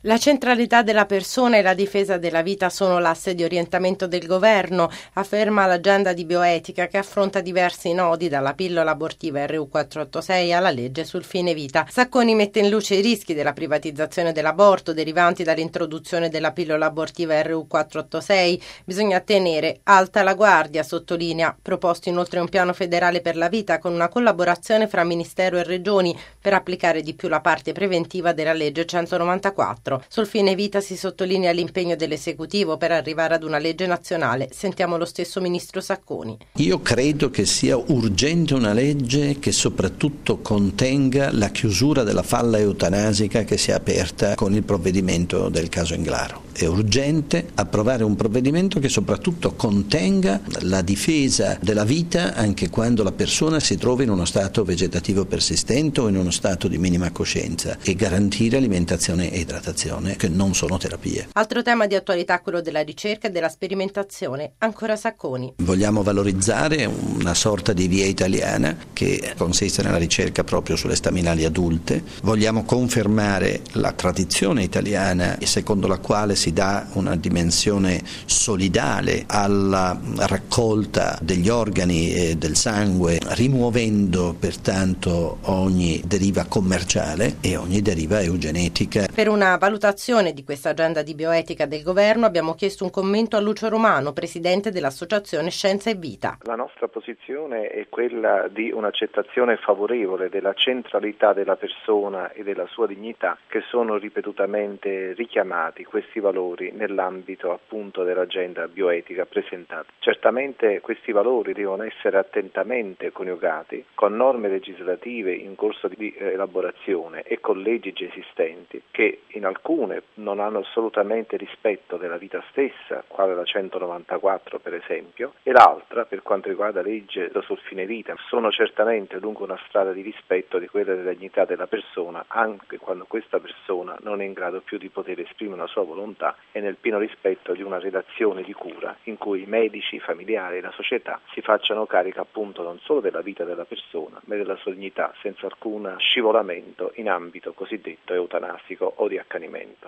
La centralità della persona e la difesa della vita sono l'asse di orientamento del governo, afferma l'agenda di bioetica che affronta diversi nodi, dalla pillola abortiva RU486 alla legge sul fine vita. Sacconi mette in luce i rischi della privatizzazione dell'aborto derivanti dall'introduzione della pillola abortiva RU486. Bisogna tenere alta la guardia, sottolinea. Proposto inoltre un piano federale per la vita con una collaborazione fra Ministero e Regioni per applicare di più la parte preventiva della legge 194. Sul fine vita si sottolinea l'impegno dell'esecutivo per arrivare ad una legge nazionale. Sentiamo lo stesso ministro Sacconi. Io credo che sia urgente una legge che soprattutto contenga la chiusura della falla eutanasica che si è aperta con il provvedimento del caso Englaro. È urgente approvare un provvedimento che soprattutto contenga la difesa della vita anche quando la persona si trova in uno stato vegetativo persistente o in uno stato di minima coscienza, e garantire alimentazione e idratazione, che non sono terapie. Altro tema di attualità è quello della ricerca e della sperimentazione. Ancora Sacconi. Vogliamo valorizzare una sorta di via italiana che consiste nella ricerca proprio sulle staminali adulte. Vogliamo confermare la tradizione italiana secondo la quale si dà una dimensione solidale alla raccolta degli organi e del sangue, rimuovendo pertanto ogni deriva commerciale e ogni deriva eugenetica. Per una valutazione di questa agenda di bioetica del governo abbiamo chiesto un commento a Lucio Romano, presidente dell'Associazione Scienza e Vita. La nostra posizione è quella di un'accettazione favorevole della centralità della persona e della sua dignità, che sono ripetutamente richiamati questi valori nell'ambito appunto dell'agenda bioetica presentata. Certamente questi valori devono essere attentamente coniugati con norme legislative in corso di elaborazione e con leggi già esistenti che in alcune non hanno assolutamente rispetto della vita stessa, quale la 194 per esempio, e l'altra, per quanto riguarda la legge sul fine vita, sono certamente lungo una strada di rispetto di quella della dignità della persona, anche quando questa persona non è in grado più di poter esprimere la sua volontà, e nel pieno rispetto di una relazione di cura in cui i medici, i familiari e la società si facciano carico appunto non solo della vita della persona, ma della sua dignità, senza alcun scivolamento in ambito cosiddetto eutanasico o di accanimento.